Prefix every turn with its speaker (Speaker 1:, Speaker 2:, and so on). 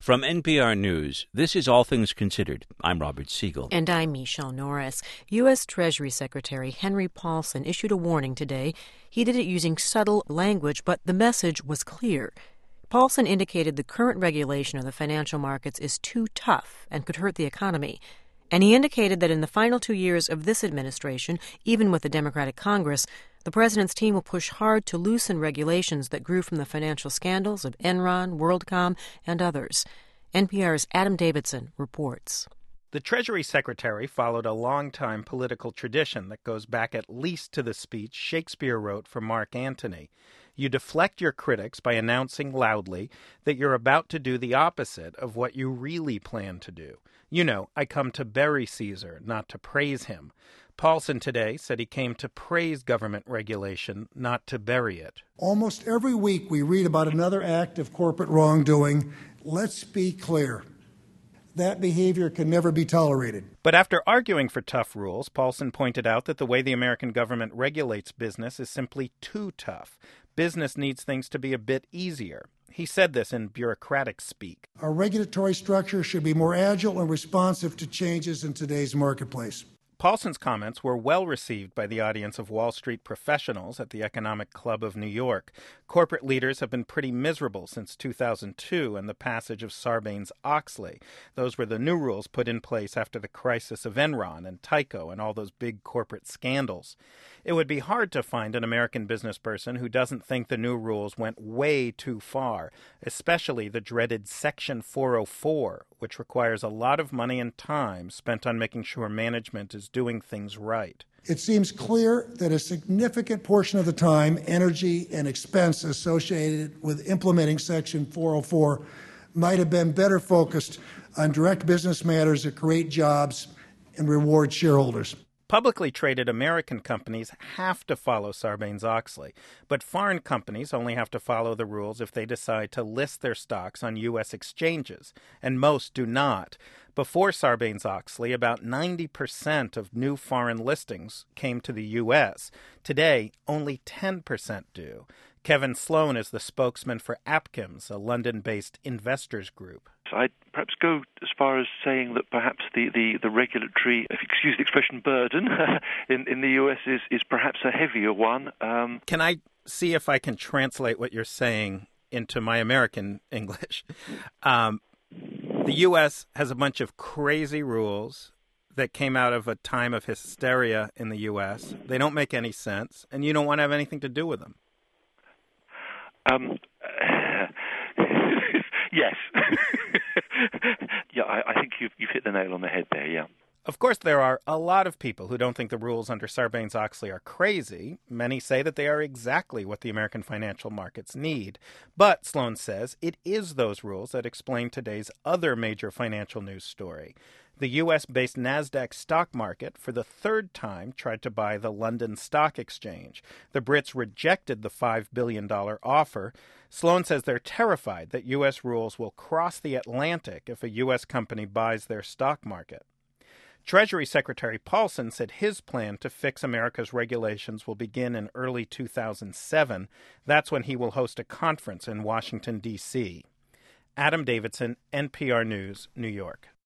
Speaker 1: From NPR News, this is All Things Considered. I'm Robert Siegel.
Speaker 2: And I'm Michelle Norris. U.S. Treasury Secretary Henry Paulson issued a warning today. He did it using subtle language, but the message was clear. Paulson indicated the current regulation of the financial markets is too tough and could hurt the economy. And he indicated that in the final 2 years of this administration, even with the Democratic Congress, the president's team will push hard to loosen regulations that grew from the financial scandals of Enron, WorldCom, and others. NPR's Adam Davidson reports.
Speaker 3: The Treasury Secretary followed a long-time political tradition that goes back at least to the speech Shakespeare wrote for Mark Antony. You deflect your critics by announcing loudly that you're about to do the opposite of what you really plan to do. You know, I come to bury Caesar, not to praise him. Paulson today said he came to praise government regulation, not to bury it.
Speaker 4: Almost every week we read about another act of corporate wrongdoing. Let's be clear. That behavior can never be tolerated.
Speaker 3: But after arguing for tough rules, Paulson pointed out that the way the American government regulates business is simply too tough. Business needs things to be a bit easier. He said this in bureaucratic speak.
Speaker 4: Our regulatory structure should be more agile and responsive to changes in today's marketplace.
Speaker 3: Paulson's comments were well received by the audience of Wall Street professionals at the Economic Club of New York. Corporate leaders have been pretty miserable since 2002 and the passage of Sarbanes-Oxley. Those were the new rules put in place after the crisis of Enron and Tyco and all those big corporate scandals. It would be hard to find an American business person who doesn't think the new rules went way too far, especially the dreaded Section 404, which requires a lot of money and time spent on making sure management is doing things right.
Speaker 4: It seems clear that a significant portion of the time, energy, and expense associated with implementing Section 404 might have been better focused on direct business matters that create jobs and reward shareholders.
Speaker 3: Publicly traded American companies have to follow Sarbanes-Oxley, but foreign companies only have to follow the rules if they decide to list their stocks on U.S. exchanges, and most do not. Before Sarbanes-Oxley, about 90% of new foreign listings came to the U.S. Today, only 10% do. Kevin Sloan is the spokesman for Apkins, a London-based investors group.
Speaker 5: I'd perhaps go as far as saying that perhaps the regulatory, if you excuse the expression, burden in the U.S. is perhaps a heavier one.
Speaker 3: Can I see if I can translate what you're saying into my American English? The U.S. has a bunch of crazy rules that came out of a time of hysteria in the U.S. They don't make any sense, and you don't want to have anything to do with them.
Speaker 5: Yes. Yeah, I think you've hit the nail on the head there, yeah.
Speaker 3: Of course, there are a lot of people who don't think the rules under Sarbanes-Oxley are crazy. Many say that they are exactly what the American financial markets need. But, Sloan says, it is those rules that explain today's other major financial news story. The U.S.-based NASDAQ stock market, for the third time, tried to buy the London Stock Exchange. The Brits rejected the $5 billion offer. Sloan says they're terrified that U.S. rules will cross the Atlantic if a U.S. company buys their stock market. Treasury Secretary Paulson said his plan to fix America's regulations will begin in early 2007. That's when he will host a conference in Washington, D.C. Adam Davidson, NPR News, New York.